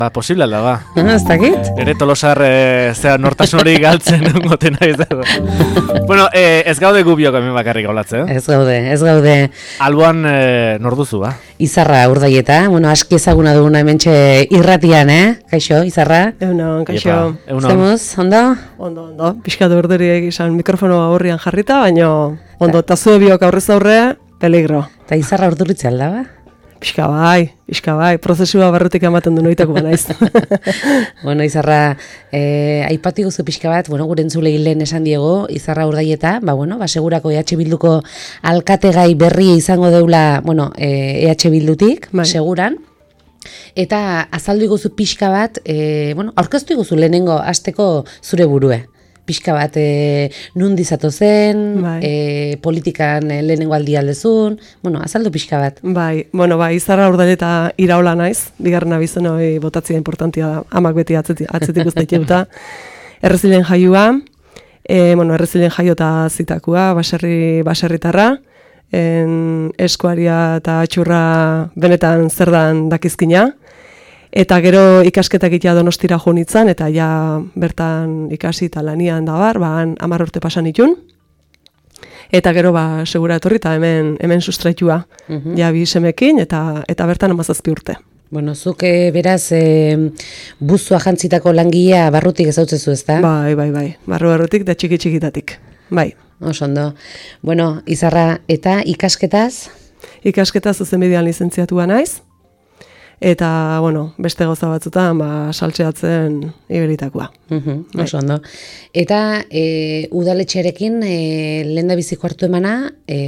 Ba, posible da, ba. Ez dakit? Ere Tolosar zera nortasun hori galtzen goten nahi zer. Bueno, ez gaude gubiok hemen bakarrik gaulatzen. Ez gaude. Alboan nor duzu, ba? Izarra Urdaieta, aski ezaguna duguna hementxe irratian, Kaixo, Izarra? Egunon, kaixo. Zemuz, ondo? Ondo. Pixkatu berduriek izan mikrofono aurrian jarrita, baina ondo, eta zue biok aurrez aurre, peligro. Eta Izarra urduritzea alda, ba? Pixka bai, prozesua barrutik ematen du noitako naiz. Bueno, Izarra, aipatu guzu pixka bat, gure entzulei lehen esan diego, Izarra Urdaieta, segurako EH Bilduko alkategai berri izango deula, EH Bildutik, seguran. Eta azaldu iguzu pixka bat, aurkeztu iguzu lehenengo asteko zure burue. Pixka bat nundi zatu zen, politikan lehenengo aldi aldezun, azaldu pixka bat. Bai, Izarra Urdaieta iraola naiz, bigarren abizen hori botatzea importantia da, amak beti atzetik guztaiteuta. Errezilen jaiua, errezilen jaio eta zitakua, baserritarra, eskuaria eta atxurra benetan zerdan dakizkina. Eta gero ikasketak egitea Donostira jo nintzen, eta ja bertan ikasi eta lanian da bar, 10 urte pasan itun. Eta gero segura etorri eta hemen sustraitua, ja bi semekin eta bertan 17 urte. Bueno, zuk beraz buzua jantzitako langilea barrutik ezautzezu, ezta? Bai, barrutik da txiki-txikitatik, bai. Oso ondo. Bueno, Izarra, eta ikasketaz? Ikasketaz zuzenbidean lizentziatua naiz. Eta, beste gauza batzutan, saltzeatzen ibelitakoa. Oso ondo. Eta udaletxearekin lehendabiziko hartu emana,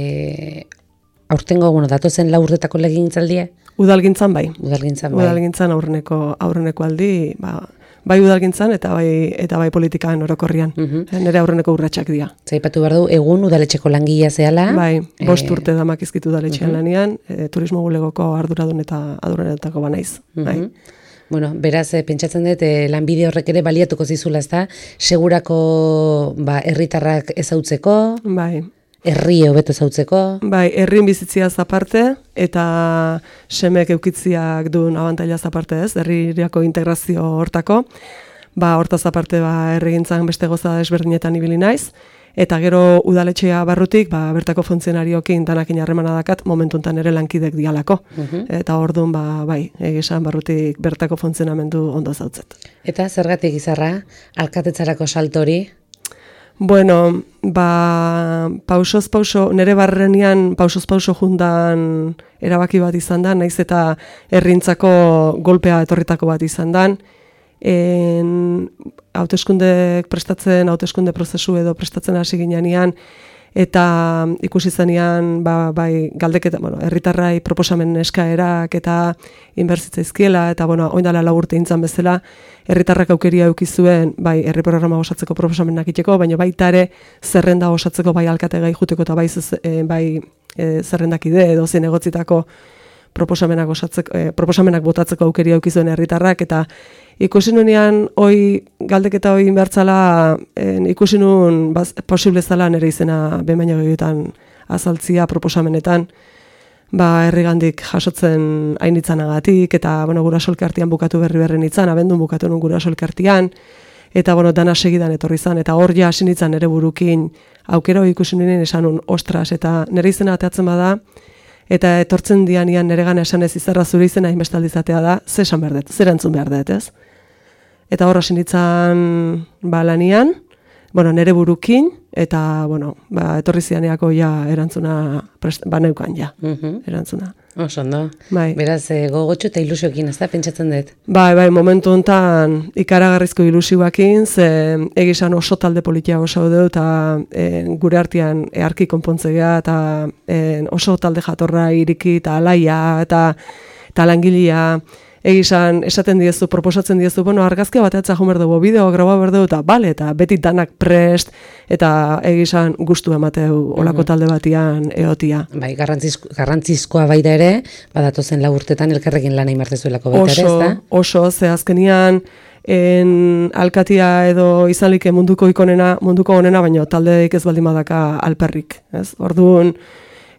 aurtengo, datozen 4 urtetako legintzaldia? Udalgintzan bai. Udalgintzan aurreneko aldi, bai udalgintzan eta bai politikan orokorrian. Nire aurreneko urratsak dira. Zaipatu behar du, egun udaletxeko langilea zehala? Bai, 5 urte damak izkitu udaletxean lanian, turismo bulegoko arduradun eta arduradunetako banaiz. Bueno, beraz, pentsatzen dut, lanbide horrek ere baliatuko zizula, ezta? Segurako herritarrak ezautzeko? Bai. Herri hobeto ezautzeko? Bai, herrin bizitziaz aparte, eta semek eukitziak duen abantailaz aparte ez, herriako integrazio hortako. Hortaz aparte, herrigintzan beste goza desberdinetan ibili naiz, eta gero udaletxea barrutik, bertako funtzionariokin danakin harremana dakat, momentu enten ere lankidek dialako. Eta orduan, egisan barrutik bertako funtzionamendu ondo zautzet. Eta zergatik Izarra, alkatetzarako saltori? Bueno, pausoz pauso, nire barrenean pausoz pauso jundan erabaki bat izan da, naiz eta herrintzako golpea etorritako bat izan da. Hauteskunde prozesu edo prestatzen hasi ginean, eta ikusi zenean galdeketa, herritarrai proposamen eskaerak eta inbertzitzaizkiela, eta oindala 4 urte intzan bezala, herritarrak aukeria eukizuen, herri programa osatzeko proposamenak iteko, baina baita ere zerrenda osatzeko alkategai juteko eta zerrendakide edo zein egotzitako proposamenak botatzeko aukeria eukizuen herritarrak, eta ikusi nunean galdeketa hoi inbertzala, ikusi nuen posible zala nire izena behin gehiotan azaltzia proposamenetan, herrigandik jasotzen hainitzanagatik, eta gurasolkartian bukatu berri nintzen, abendun bukatu nun gurasolkartian, eta dana segidan etorri zan, eta hor ja hasi nintzen nire burukin aukero ikusi nuen esan nun, ostras, eta nire izena ateatzen bada, eta etortzen dianian nire gana esan ez Izarra zure izena hainbestaldizatea da, zer entzun behar dut, ez? Eta horra sinitzen lanian, nire burukin, eta etorri zianeako erantzuna neukan erantzuna. Oso ondo. Beraz, gogotxo eta ilusioekin, ez da, pentsatzen dut? Bai, momentu honetan ikaragarrizko ilusioakin, ze egizan oso talde politia oso du, eta gure artean earki konpontzea, eta oso talde jatorra iriki, eta alaia, eta langilea, egizan esaten diezu, proposatzen diezu, argazkia bateatza jo berdugu, bideo graba berdugu, eta bale, eta beti danak prest, eta egizan gustu emateu olako talde batian eotia. Bai, garrantzizkoa baita ere, badatozen 4 urtetan elkarrekin lan egin martezuelako baita ere, ez da? Oso, ze azkenian, alkatia edo izanlik munduko onena, baina taldeik ez baldin badaka alperrik, ez? Orduan,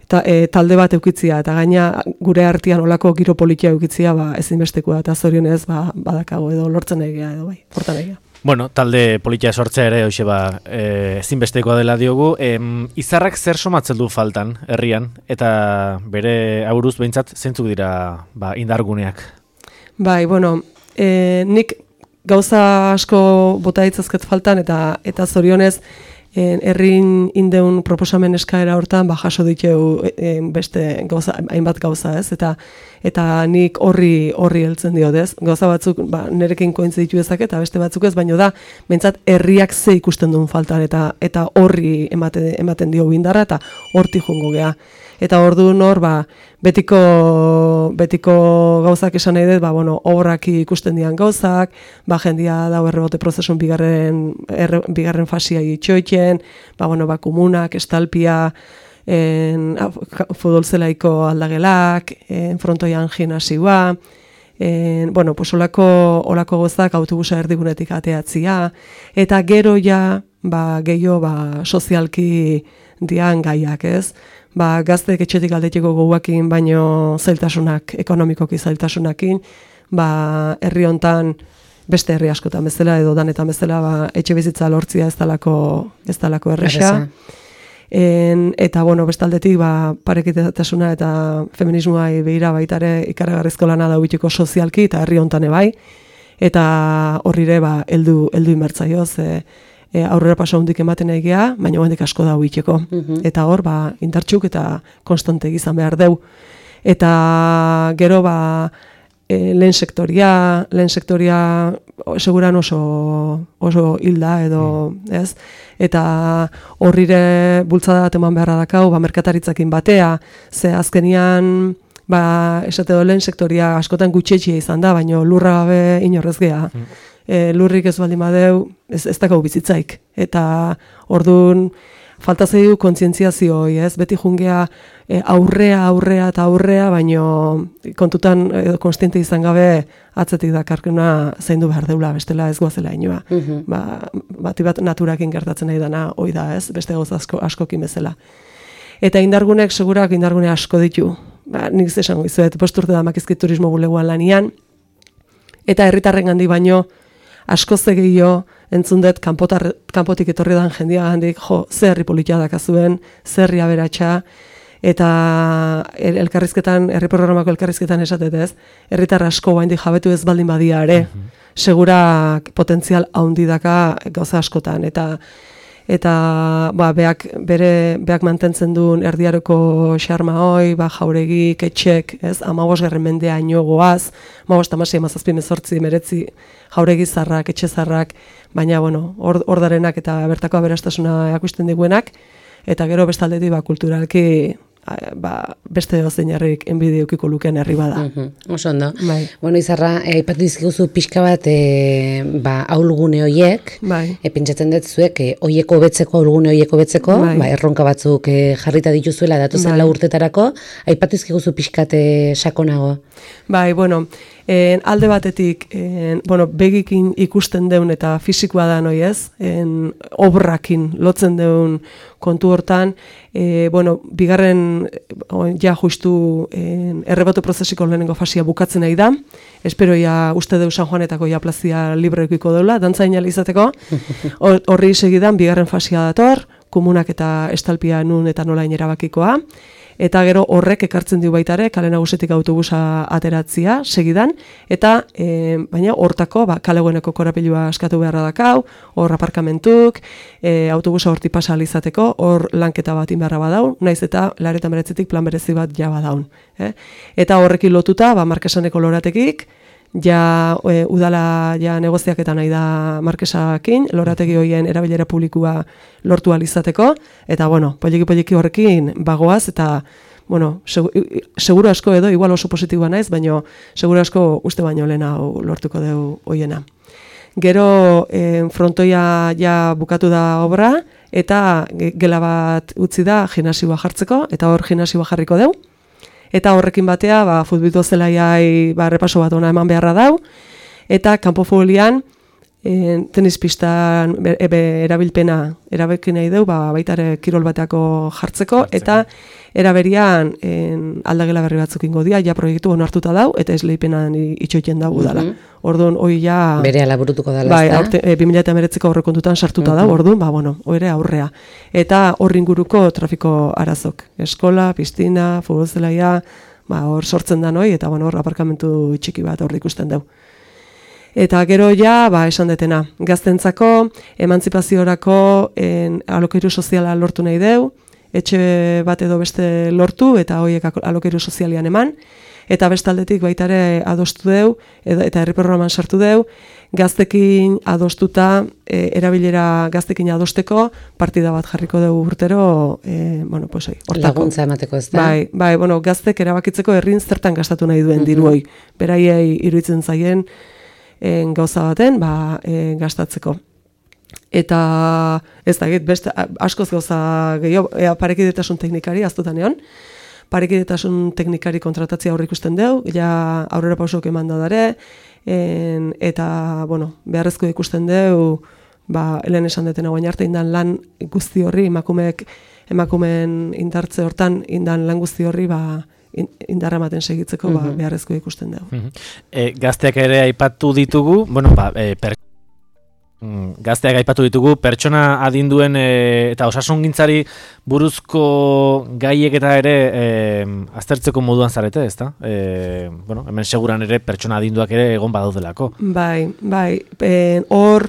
talde bat eukitzia, eta gaina gure artean olako giro politia eukitzia, ezinbestekoa, eta zorionez, badakago edo lortzen egia, edo bai, portan egia. Bueno, talde politia sortzea ere, hoxe ezinbestekoa dela diogu. Izarrak zer somatzen du faltan, herrian, eta bere auruz behintzat zeintzuk dira indarguneak? Bai, bueno, nik gauza asko bota ditzazket faltan, eta zorionez, herrin indeun proposamen eskaera hortan, jaso diteu beste gauza, hainbat gauza, ez? Eta nik horri heltzen diot, ez? Gauza batzuk, nerekin kointziditu ezak eta beste batzuk ez, baino da, bentsat herriak ze ikusten duen faltan, eta horri ematen dio indarra, eta horti jungo gea. Eta orduan hor, betiko gauzak esan nahi dut, obrak ikusten dian gauzak, jendia dau errebote prozesun bigarren fasia itxoiten, komunak, estalpia, futbolzelaiko aldagelak, frontoian gimnasioa, olako gauzak autobusa erdigunetik ateatzia, eta gero ja, gehiago sozialki dian gaiak, ez? Gazteek etxetik aldetiko goguakin, baino zailtasunak, ekonomikoki zailtasunakin, herri hontan, beste herri askotan bezala, edo danetan bezala, etxe bizitza lortzia ez dalako erresa. Eta, bestaldetik, parekitetasuna eta feminismoa behira baitare ikaragarrizko lana dauitiko sozialki, eta herri hontan ebai, eta horrire, heldu inbertzaioz, aurrera pasa hundik ematen egia, baina handik asko da huiteko. Eta hor, indartxuk eta konstante izan behar deu. Eta gero, lehen sektoria seguran oso hilda edo, ez? Eta horrire bultzada bat eman beharra dakau, merkataritzakin batea, ze azkenian, esate do lehen sektoria askotan gutxetxia izan da, baina lurra gabe inorrez gea. Lurrik ez baldin badeu, ez dakau bizitzaik. Eta orduan, falta zeidu kontzientziazioi, ez? Beti jungea aurrea, baino kontutan konstiente izan gabe atzetik dakarkuna zaindu behar deula, bestela ez goazela inoa. Bati bat naturakin gertatzen nahi dana, hoi da, ez? Beste gauza askokin bezala. Eta indargunek segurak indargune asko ditu. Nik zesango izuet, posturte da makizkit turismo buleguan lanian, eta herritarren handi baino, asko zegio entzun dut kanpotik etorri dan jendia gandik, ze herri politia dakazuen, ze herri aberatsa, eta herri programako elkarrizketan esatet ez, herritar asko guaindik jabetu ez baldin badia ere, segurak potentzial haundi daka gauza askotan, eta beak mantentzen duen erdiaroko xarma hoi, jauregi, ketxek, ez, 15. mendea ino goaz, 15, jauregi zarrak, etxe zarrak, baina, hor darenak eta bertako aberastasuna akusten diguenak, eta gero bestaldetik kulturalki beste dozein herrik enbide eukiko luken herri bada. Oso ondo. Bueno, Izarra, aipatu dizkiguzu pixka bat ahulgune hoiek, pentsatzen dut zuek hoieko betzeko, ahulgune hoieko betzeko, erronka batzuk jarrita dituzuela datozen 4 urtetarako, aipatu dizkiguzu pixkat sakonago. Alde batetik, begikin ikusten deun eta fisikoa da noi ez, obrakin lotzen deun kontu hortan, bigarren, justu errebatu prozesiko lehenengo fasia bukatzen nahi da, espero uste deu San Juanetako plazia libreekiko deula, dantzain izateko, horri segidan bigarren fasia dator, komunak eta estalpia nun eta nolain erabakikoa, eta gero horrek ekartzen du baitare, kale nagusetik autobusa ateratzia, segidan, eta baina hortako, kalegueneko korapilua eskatu beharra dakau, hor aparkamentuk, autobusa horti pasa alizateko, hor lanketa bat inberra badaun, naiz eta 89 plan berezi bat ja badaun. Eta horrekin lotuta, Markesaneko loratekik, udala negoziaketa nahi da Markesakin, lorategi hoien erabilera publikua lortu alizateko, eta poliki horrekin bagoaz, eta seguru asko edo, igual oso positiboa naiz, baina seguru asko uste baino lehena lortuko deu hoiena. Gero frontoia bukatu da obra, eta gela bat utzi da gimnasioa jartzeko, eta hor gimnasioa jarriko deu. Eta horrekin batea, futbito zelaiai repaso bat ona eman beharra dau, eta kanpo futbolian tenispistan erabilpena erabeki nahi deu, baita ere kirol bateako jartzeko, eta eraberian aldagela berri batzuk ingo dia, ja proiektu onartuta dau, eta esleipenan itxoiten dago dala. Orduan, hoi ja... Bere alaburutuko dala, bai, 2019ko aurrekontutan sartuta dau, orduan, oire aurrea. Eta horri inguruko trafiko arazok. Eskola, pistina, futbol zelaia, hor sortzen da noi, eta hor aparkamentu txiki bat hor ikusten dau. Eta gero ja, esan detena, gaztentzako, emantzipaziorako alokairu soziala lortu nahi deu, etxe bat edo beste lortu, eta horiek alokairu sozialian eman, eta bestaldetik baita ere adostu deu, eta herri programan sartu deu, gaztekin adostuta, erabilera gaztekin adosteko, partida bat jarriko dugu urtero, hortako. Laguntza emateko ez da? Bai, gaztek erabakitzeko herrin zertan gastatu nahi duen diruoi, beraiei iruditzen zaien, gauza baten, gastatzeko. Eta ez da, beste askoz gauza gehiago, parekidetasun teknikari aztutan egon, parekidetasun teknikari kontratatzea aurre ikusten deu, ja aurrera pausok eman da dare, eta, beharrezko ikusten deu, helen esan detena guain arte indan lan guzti horri, emakumeen indartze hortan, indan lan guzti horri, indarra ematen segitzeko beharrezko ikusten dugu. Gazteak ere aipatu ditugu, gazteak aipatu ditugu, pertsona adinduen eta osasungintzari buruzko gaiek eta ere aztertzeko moduan zarete, ezta? Hemen seguran ere pertsona adinduak ere egon badaudelako. Bai, hor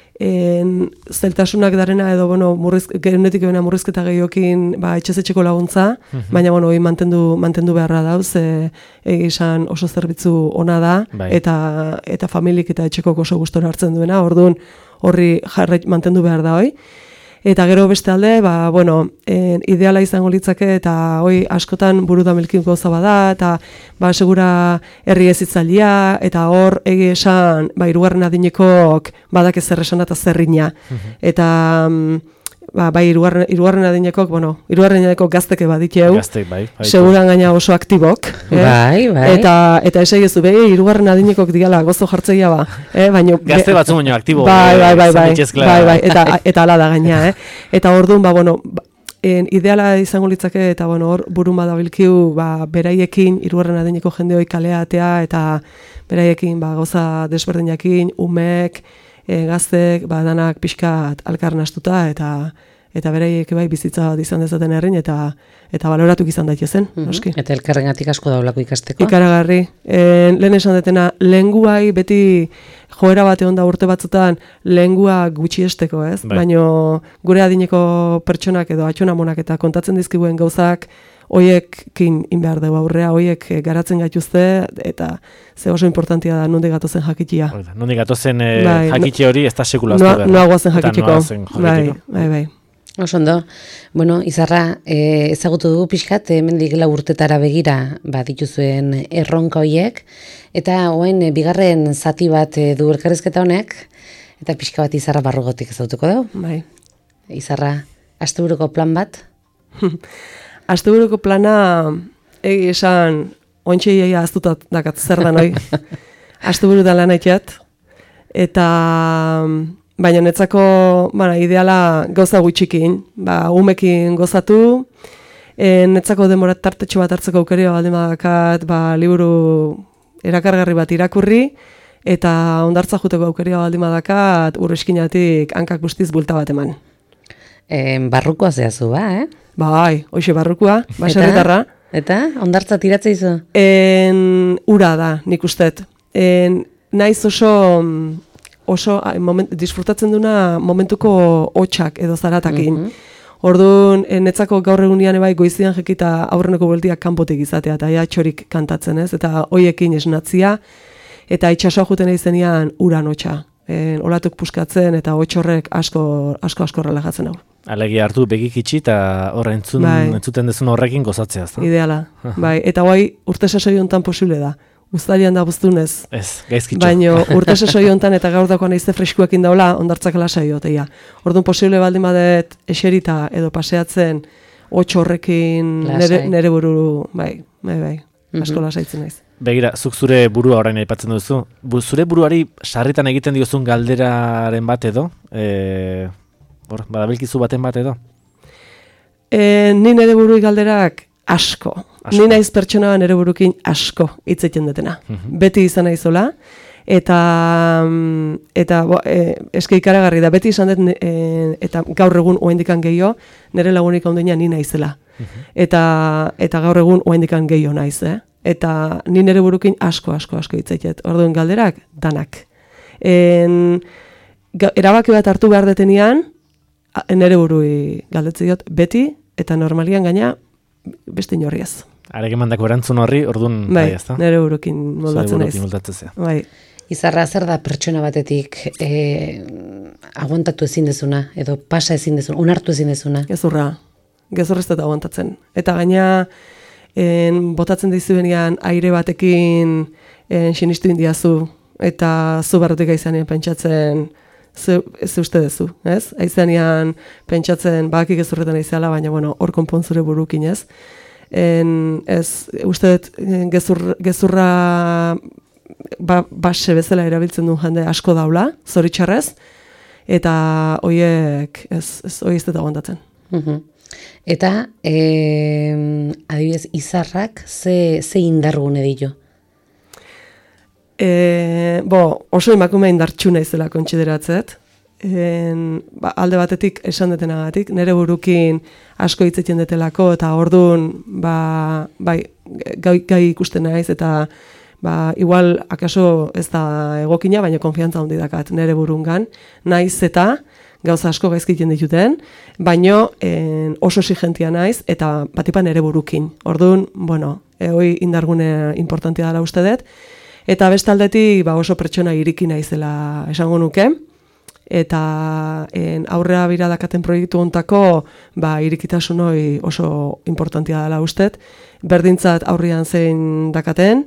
zeltasunak darena edo genetik ebena murrizketa gehiokin etxezetxeko laguntza, baina hori mantendu beharra dauz, egizan oso zerbitzu ona da, eta familik eta etxeko oso gustora hartzen duena, orduan horri jarret mantendu behar da hoi. Eta gero beste alde, ideala izango litzake eta hoi askotan buru da milkin gauza bada, eta segura herri ezitzailea, eta hor egi esan, hirugarren adinekok badak ezer esan eta zerrina. Eta hirugarren adinekok, hirugarren adinekok gazteke badikeu, seguran gaina oso aktibok. Eta esai ezu, hirugarren adinekok digala gozo jartzeia gazte batzu baino aktibo. Bai, eta ala da gaina, Eta orduan, ideala izango litzake, eta hor burun badabilkiu, beraiekin, hirugarren adineko jende hoi kaleatea, eta beraiekin gauza desberdinakin, umek, gaztek, danak pixkat alkarren astuta, eta beraiek bizitza bat izan dezaten herrin, eta baloratuk izan daitezen, noski. Eta elkarrengatik asko daulako ikasteko? Ikaragarri. Lehen esan detena, lehenguai beti joera bate onda urte batzutan lehengua gutxiesteko, ez? Baina gure adineko pertsonak edo atxonamonak eta kontatzen dizkiguen gauzak, hoiekin inbehar dugu aurrea, hoiek garatzen gaituzte, eta ze oso importantia da nondik gatozen jakitia. Nondik gatozen jakitxe hori ez da sekulaztu behar. Noa guazen jakitiko. Bai. Osondo, Izarra, ezagutu dugu pixkat, hemendik 4 urtetara begira dituzuen erronka hoiek, eta hoen bigarren zati bat du elkarrizketa honek, eta pixka bat Izarra barrugotik ezagutuko dugu. Bai. Izarra, asteburuko plan bat? Asteburuko plana esan ontxeia aztutat dakat zer da noi. Asteburu da lan aitxat. Eta baina netzako ideala gauza gutxikin. Umekin gozatu. Netzako demora tartetxo bat hartzeko aukeria baldin badakat liburu erakargarri bat irakurri. Eta ondartza juteko aukeria baldin badakat urreskinatik hankak guztiz bulta bat eman. Barrukoa zehazu, Bai, hoxe barrukua, baserritarra. Eta, ondartza tiratze izu? Ura da, nik ustet. Naiz oso disfrutatzen duna momentuko hotxak edo zaratakin. Orduan, netzako gaur egunean goizian jekita aurreneko bueltiak kanpotik izatea, eta txorik kantatzen ez, eta hoiekin esnatzia, eta itxasoa juten izenean uran hotxa. Olatuk puskatzen eta hotxorrek asko relajatzen hau. Alegia hartu begik itxi eta entzuten dezun horrekin gozatzea. Ideala, bai. Eta urte sasoi honetan posible da. Uztailean da buztunez. Ez, gaizkitxo. Baina urte sasoi honetan eta gaur dakoan eizte freskuekin daula, ondartzak lasai joteia. Orduan posible baldin badet eserita edo paseatzen hotxorrekin nere buru, bai. Asko lasaitzen naiz. Begira, zuk zure burua orain aipatzen duzu. Zure buruari sarritan egiten diozun galderaren bat edo? Badabilkizu baten bat edo? Ni nire burui galderak asko. Ni naiz pertsona nire burukin asko hitz egiten dutena. Beti izan naizola. Eta eske ikaragarri da. Beti izan dut, eta gaur egun oaindikan gehiago, nire lagunik ondina ni naizela. Eta gaur egun oaindikan gehiago naiz, Eta ni nire burukin asko hitz egiten. Orduan galderak, danak. Erabaki bat hartu behar detenean, nire burui galdetzen diot, beti, eta normalian gaina, beste inorriaz. Arek emandako erantzun horri, orduan, bai, ezta? Nire burukin moldatzen naiz. Bai. Izarra, zer da pertsona batetik aguantatu ezin dezuna, edo pasa ezin dezuna, onartu ezin dezuna? Gezurra ez dut aguantatzen. Eta gaina, botatzen dizuenean aire batekin sinistu indiazu, eta zu barrutik aizanean pentsatzen, ze uste dezu, ez? Aizanean pentsatzen, bakik gezurretan aizala, baina, hor konpontzure burukin, ez? Uste dut gezurra base bezala erabiltzen duen jende asko daula, zoritxarrez, eta horiek ez dut aguantatzen. Eta, adibidez, Izarrak ze indargune ditu? Oso emakume indartxu naizela kontsideratzet. Alde batetik esan detenagatik, nire burukin asko hitz egiten detelako, eta orduan gai ikusten naiz, eta igual akaso ez da egokina, baina konfiantza handi dakat nire burungan, naiz eta gauza asko gaizkiten dituten, baino oso exigentia naiz, eta batipan nire burukin. Orduan, hoi indargune importantia dela uste dut, eta bestaldetik oso pertsona iriki naizela esango nuke, eta aurrera bira dakaten proiektu hontako irikitasun hori oso importantia dela uste, berdintzat aurrian zein dakaten,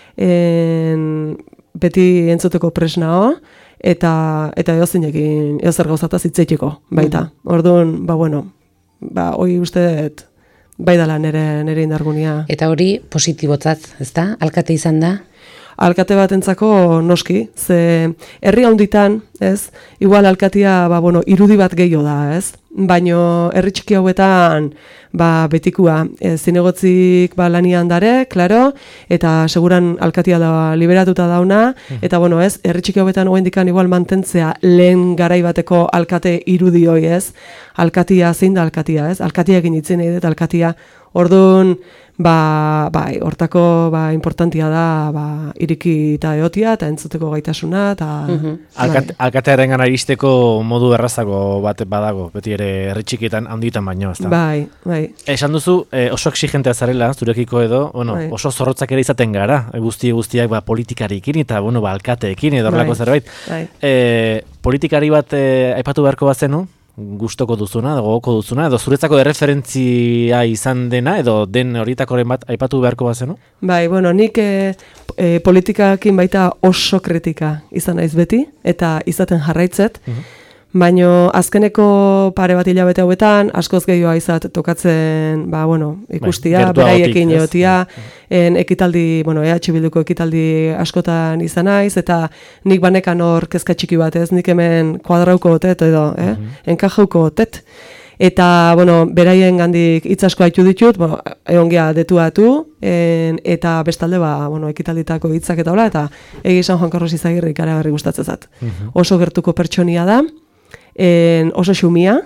beti entzuteko presnao, eta edozinekin, edozer gauzataz hitzeiteko baita. Orduan, hori uste dut, bai dela nire indargunia. Eta hori positibotzat, ezta? Alkate izan da? Alkate batentzako noski, ze herri handitan, ez? Igual alkatia, irudi bat gehiago da, ez? Baino herri txiki hauetan, betikua, zinegotzik lanian dare, klaro, eta seguran alkatia da liberatuta dauna, eta ez, herri txiki hauetan oendikan igual mantentzea lehen garai bateko alkate irudi hoi, ez? Alkatia, zein da alkatia, ez? Alkatiak initzen nahi dut, alkatia, orduan, hortako importantia da iriki eta eotia, eta entzuteko gaitasuna, eta... Alkatearen gana iristeko modu errazako bat badago, beti ere herritxikietan handitan baino, ezta? Bai. Esan duzu, oso exigentea zarela, zurekiko edo, oso zorrotzak ere izaten gara, guztiak politikarikin, eta alkateekin, edo horrelako zerbait. Politikari bat aipatu beharko bat zenu? Gustoko duzuna, gogoko duzuna, edo zuretzako erreferentzia izan dena, edo den horietakoren bat aipatu beharko bat zenu? Nik politikakin baita oso kritika izan naiz beti, eta izaten jarraitzet, baina azkeneko pare bat hilabete hauetan, askoz gehiagoa izat tokatzen, ikustia, beraiekin egotia, ekitaldi, EH Bilduko ekitaldi askotan izan naiz, eta nik banekan hor kezka txiki bat ez, nik hemen kuadrauko otet edo, enkajauko otet, eta, beraien gandik hitz asko haitu ditut, egongia detuatu, eta bestalde, ekitalditako hitzak eta hola, eta egizan Juan Carlos Izagirre ikaragarri gustatzen zat. Oso gertuko pertsonia da, oso xumia,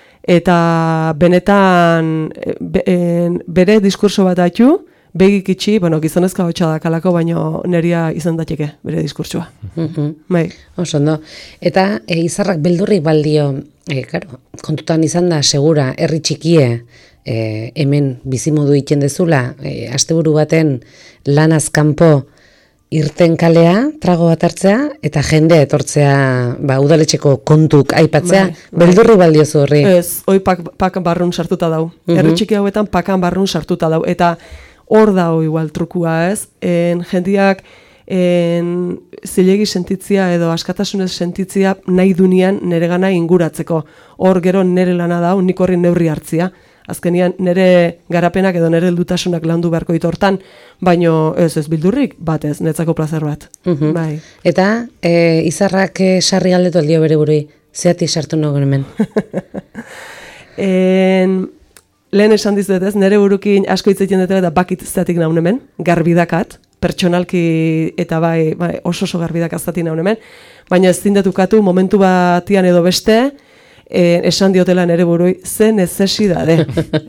eta benetan bere diskurso bat haitu, begik itxi, gizonezka hotxa dakalako, baina neria izan dateke bere diskursoa. Oso ondo. Eta Izarrak beldurrik baldio, kontutan izan da, segura, herri txikie, hemen bizimodu iten dezula, asteburu baten lanaz kanpo irten kalea, trago bat hartzea, eta jende etortzea udaletxeko kontuk aipatzea, beldurri baldiozu horri. Ez, hoi pakan barrun sartuta dau. Herri txiki hauetan pakan barrun sartuta dau. Eta hor dau igual trukua, ez? Jendiak zilegi sentitzia edo askatasunez sentitzia nahi dunean nere gana inguratzeko. Hor gero nere lana dau, nik horri neurri hartzia. azkenian nire garapenak edo nire heldutasunak landu beharko ditu hortan, baino ez bildurrik, bat ez, netzako plazer bat. Bai. Eta Izarrak sarri galdetu aldio bere burui, zeati sartu nagoen hemen? Lehen esan dizuet ez, nire burukin asko hitz egiten dut eta bakit zeatik naun hemen, garbidakat, pertsonalki eta bai oso garbidakat zeatik naun hemen, baina ez zindetukatu momentu batian edo beste, esan diotela nere burui, ze nezesidade.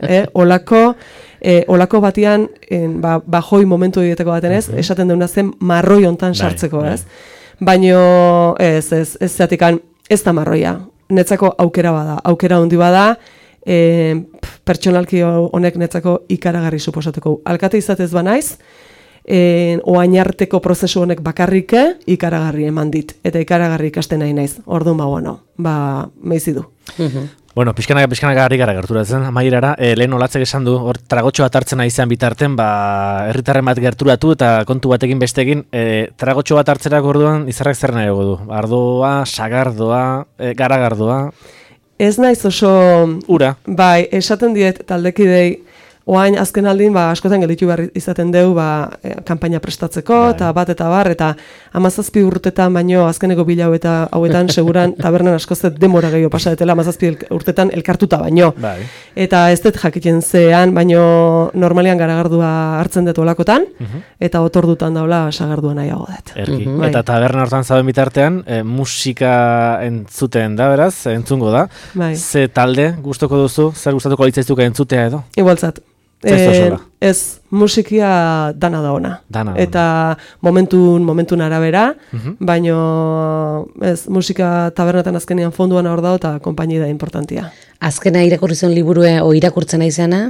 Olako batian, bajoi momentu dieteko baten ez, esaten deuna zen marroi hontan sartzeko ez. Baina ez zeatikan, ez da marroia. Netzako aukera bada, aukera handi bada, pertsonalki honek netzako ikaragarri suposateko. Alkate izatez banaiz, oain arteko prozesu honek bakarrike ikaragarri eman dit. Eta ikaragarri ikasten nahi naiz. Orduan meizi du. Bueno, pixkanaka harri gara gerturatzen, amaierara, lehen olatzek esan du, hor tragotxo bat hartzen izan bitarten, herritarren bat gerturatu eta kontu batekin bestekin, tragotxo bat hartzerak orduan Izarrak zer nahiago du? Ardoa, sagardoa, garagardoa? Ez naiz oso... Ura. Bai, esaten diet taldekidei, oain azken aldin, askotan gelditu behar izaten deu, kanpaina prestatzeko, eta bat, eta 17 urtetan baino azkeneko bila hauetan seguran tabernan askozet demora gehiago pasatela 17 urtetan elkartuta baino. Eta ez dut jakiten zean, baino normalian garagardua hartzen dut olakotan, eta otordutan daula sagardua nahiago dut. Eta taberna hortan zauden bitartean, musika entzuten da, beraz, entzungo da. Ze talde gustoko duzu, zer gustatuko litzaizuke entzutea edo? Igualtzat. Ez, musikia dana da ona. Eta momentun arabera, baino ez, musika tabernatan azkenean fonduan hor dago eta konpaini da importantia. Azkena irakurri zen liburue o irakurtzen izana?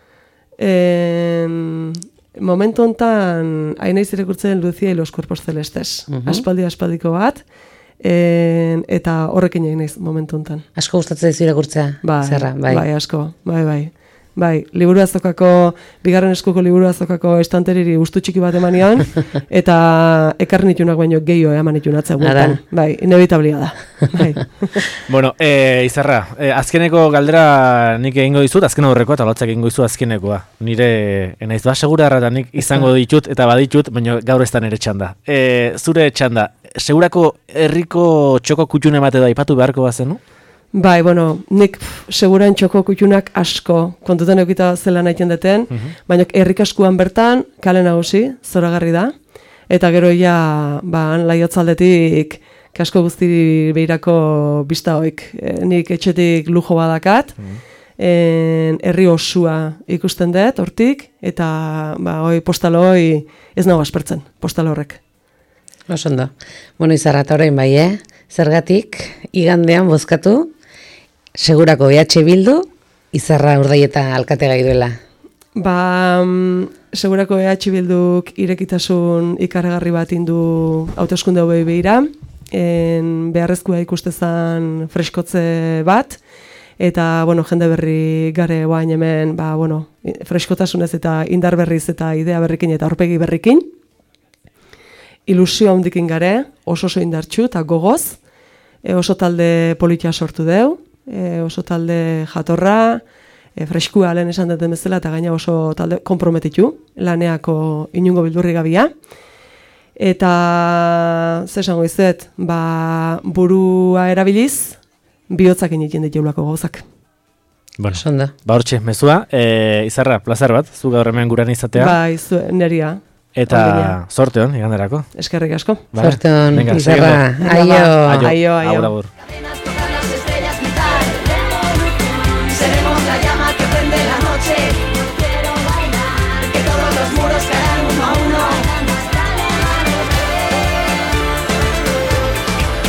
Momentu hontan hainaiz irakurtzen Lucia y los cuerpos celestes. Aspaldiko bat, eta horrekin egin naiz momentu hontan. Asko gustatzen dizu irakurtzea? Bai, asko, bai. Bai, liburu azokako, bigarren eskuko liburu azokako estanteriri gustu txiki bat emanian, eta ekarri nitunak baino gehiago eman nitun atzeguetan. Bai, inevitablia da. Bai. Bueno, Izarra, azkeneko galdera nik egingo dizut, azken aurrekoa, eta lotzak egingo dizu azkenekoa. Nire, naiz segura errata nik izango ditut eta baditut, baina gaur ez da nire txanda. Zure txanda, segurako herriko txoko kutxune bate da ipatu beharko bazenu? Bai, nik seguran txoko kutxunak asko kontutan eukita zela nahiten deten, baina herrikaskuan bertan, kale nagusi, zoragarri da, eta gero ja, laiotzaldetik kasko guzti behirako bista hoik, nik etxetik lujo badakat, herri osua ikusten dut, hortik, eta postal hoi ez nago aspertzen, postal horrek. Osondo. Izarra eta orain bai, zergatik, igandean bozkatu, segurako Bildu, Izarra Urdaieta alkategai duela. Segurako Bilduk irekitasun ikaragarri bat indu hauteskunde hobei behira, beharrezkoa ikustezan freskotze bat, eta, jende berri gare oain hemen, freskotasunez eta indar berriz eta idea berrikin eta aurpegi berrikin. Ilusio handikin gare, oso indartxu eta gogoz, oso talde politia sortu deu, oso talde jatorra, freskua lehen esan duten bezala, eta gaina oso talde komprometitu, laneako inungo bildurri gabia. Eta, zesango izet, burua erabiliz, bihotzak egiten ditulako gauzak. Bueno, hortxe, mezua, Izarra, plazer bat, zu gaur hemen guran izatea. Bai, neria. Eta sorte hon, iganderako. Eskerrik asko. Sorte hon, Izarra, aio. Aio.